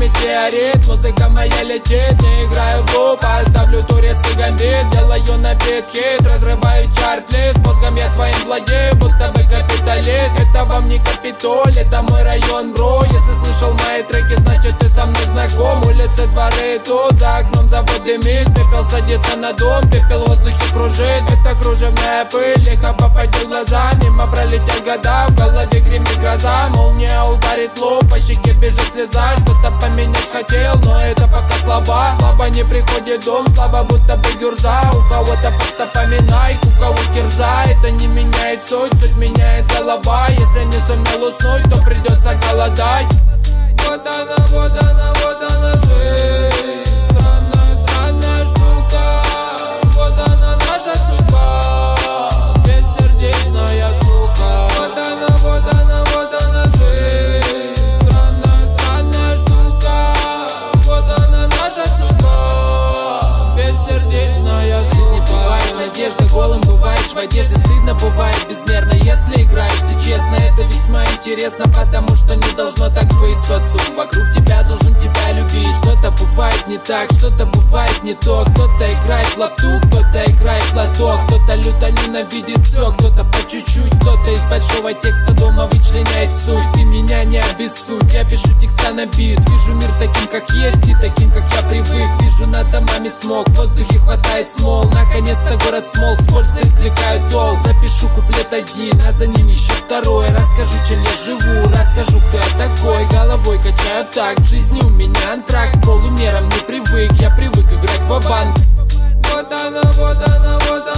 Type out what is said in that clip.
метеорит, музыка моя летит. Не играю в луп, а ставлю турецкий гамбит. Делаю на бит хит, разрываю чарт-лист. Мозгом я твоим владею, будто бы капиталист. Это вам не Капитоль, это мой район, бро. Если слышал мои треки, значит ты со мной знаком. Улицы, дворы тут, за окном завод дымит. Пепел садится на дом, пепел в воздухе кружит. Это кружевная пыль, лихо попадет в глаза. Мимо пролетят года, в голове гремит гроза. Молния ударит лоб, по щеке бежит слеза. Что-то поменять хотел, но это пока слабо. Слабо не приходит дом, слабо будто бы гюрза. У кого-то просто поминай, у кого кирза. Это не меняет суть, суть меняет голова. Если не сумел уснуть, то придется голодать. Вот она, вот она, вот она жизнь. Странная, странная штука. Вот она наша судьба. Бессердечная сука. Вот она, вот она, вот она жизнь. Странная, странная штука. Вот она наша судьба. Бессердечная сука. Жизнь не бывает надежды, голым бываешь в одежде. Стыдно бывает безмерно, если играешь ты честно. Это весьма интересно, потому что не должно так быть. Социум вокруг тебя должен тебя любить. Что-то бывает не так, что-то бывает не то. Кто-то играет в лапту, кто-то играет в лоток. Кто-то люто ненавидит все, кто-то по чуть-чуть. Кто-то из большого текста дома вычленяет суть. Ты меня не обессудь, я пишу текста на бит. Вижу мир таким, как есть, и таким, как я привык. Вижу над домами смог, в воздухе хватает смол. Наконец-то город смол, с пользой извлекают тол. Запишу куплет один, а за ним еще второй. Расскажу, чем я живу, расскажу, кто я такой. Головой качаю в такт, в жизни у меня антракт. Полумерам не привык, я привык играть в банк. Вот она, вот она, вот она.